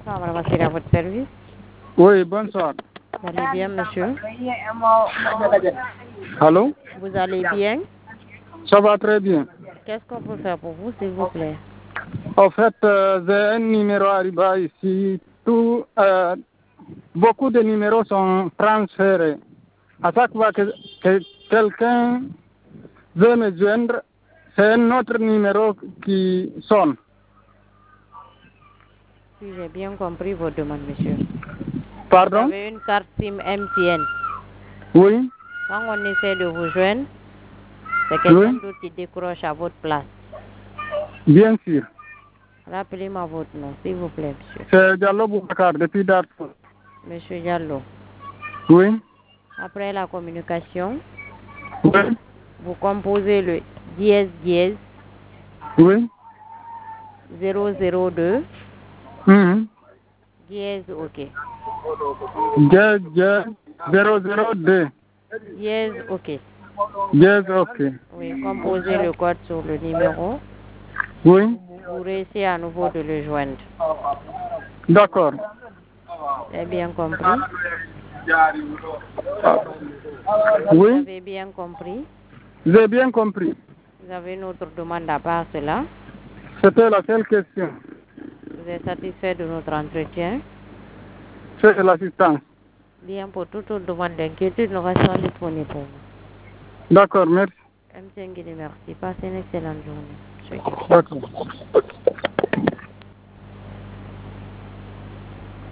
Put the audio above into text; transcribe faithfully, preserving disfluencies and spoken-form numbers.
Bonsoir, madame Assir, à votre service. Oui, bonsoir. Vous allez bien, monsieur? Allô? Vous allez bien? Ça va très bien. Qu'est-ce qu'on peut faire pour vous, s'il vous plaît? En fait, euh, j'ai un numéro arrivé ici. Tout, euh, beaucoup de numéros sont transférés. À chaque fois que, que quelqu'un veut me joindre, c'est un autre numéro qui sonne. Si j'ai bien compris vos demandes, monsieur. Pardon? Vous avez une carte SIM M T N. Oui. Quand on essaie de vous joindre, c'est quelqu'un Oui. d'autre qui décroche à votre place. Bien sûr. Rappelez-moi votre nom, s'il vous plaît, monsieur. C'est Diallo Boubacar depuis Darfour. Monsieur Diallo. Oui. Après la communication, Oui. vous composez le dièse dièse Oui. zéro zéro deux Mhm. dièse OK. Dièse, dièse, zéro zéro deux. Dièse OK. Dièse, ok. Oui, composez le code sur le numéro. Oui. Vous réussissez à nouveau de le joindre. D'accord. J'ai bien compris. Vous Oui. avez bien compris. J'ai bien compris. Vous avez une autre demande à part cela. C'était la seule question. Vous êtes satisfait de notre entretien. C'est l'assistance. Bien, pour toute autre demande d'inquiétude, nous restons disponibles pour vous. D'accord, merci. M cinq, merci. Passez une excellente journée. D'accord.